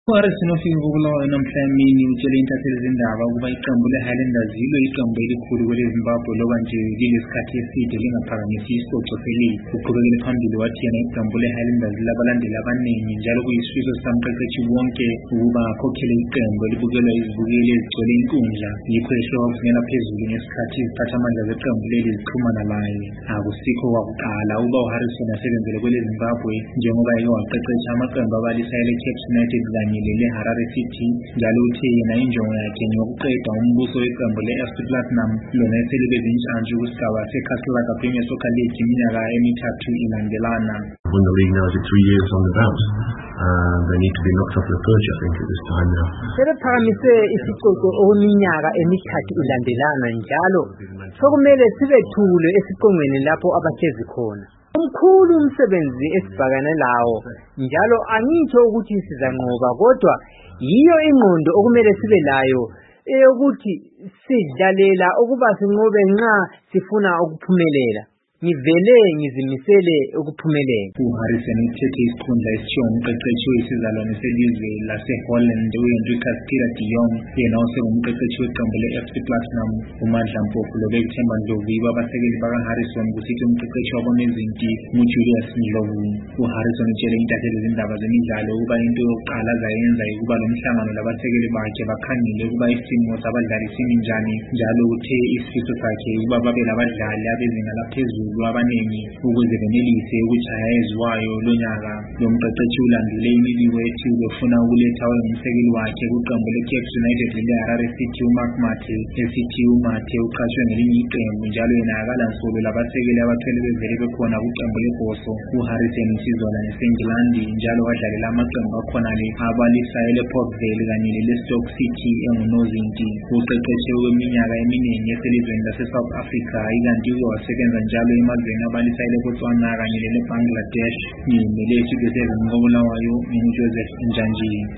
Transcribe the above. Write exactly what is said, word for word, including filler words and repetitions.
Harrison ufike ukulawa namhlanje utshele intatheli zindaba ukuba iqembu leHighlanders yilo iqembu elikhulu kweleZimbabwe loba nje lilesikhathi eside lingaphakamisi isicoco seligi. Uqhubekele phambili wathi yena iqembu leHighlanders labalandeli abaningi njalo kuyisifiso sikamqeqeshi wonke ukuba akhokhele iqembu elibukelwa izibukeli ezigcwele inkundla. Yikho ehloko ukunyela phezulu ngesikhathi iziphathamandla zeqembu leli zixhumana laye. Akusikho kwakuqala ukuba uHarrison asebenzele kweleZimbabwe njengoba eke waqeqesha amaqembu abalisa ele-Cape United kanye le-Harare City njalo uthe yena injongo yakhe ngiyokuqeda umbuso weqembu le-F C Platinum lona eselibe zintshantshi kusigaba seCastle Premier Soccer League iminyaka emithathu ilandelana. When the league now is three years on the bounce, uh, they need to be knocked off the perch, I think, at this time now. Sebephakamise isicoco okweminyaka emithathu ilandelana njalo sokumele sibethule esiqongweni lapho abahlezi khona. Umkhulu umsebenzi esibhekane lawo njalo angitsho ukuthi sizanqoba kodwa yiyo ingqondo okumele sibe layo eyokuthi sidlalela ukuba sinqobe nxa sifuna ukuphumelela. Ngivele ngizimisele ukuphumelela. uHarrison uthethe isikhundla esishiwo umqeqeshi wesizalwane selizwe laseHolland uHenricus Peter de Jong yena osengumqeqeshi weqembu le-F C Platinum. uMandla Mpofu loBekuthemba Ndlovu yibo abasekeli bakaHarrison kusithi umqeqeshi wabonezinti nguJulius Ndlovu. uHarrison utshele intatheli zindaba zemidlalo ukuba into yokuqala azayenza ukuba lo mhlangano labasekeli bakhe bakhangele ukuba isimo sabadlali simi njani njalo uthe isifiso sakhe ukuba babe labadlali abezinga laphezulu abaningi ukuze benelise ukutshaya eziwayo lonyaka. Lo mqeqeshi ulandele imibiko ethi ubefuna ukuletha umsekeli wakhe kuqembu le-Cape United le-Harare City uMark Mathe esithi uMathe uqashwe ngelinye iqembu njalo yena akalansolo labasekeli abathwele bevele bekhona kuqembu leBhoso. uHarrison isizalwane seNgilandi njalo wadlalela amaqembu akhona le abalisa ele-Port Vale kanye lele-Stoke City engunozinti. uqeqeshe kweminyaka eminingi eselizweni lase-South Africa ikanti uke wasebenza njalo emazweni abalisa ele-Botswana kanye lele-Bangladesh. Ngiyimele isibhedlela ngobulawayo nginguJoseph Njanji.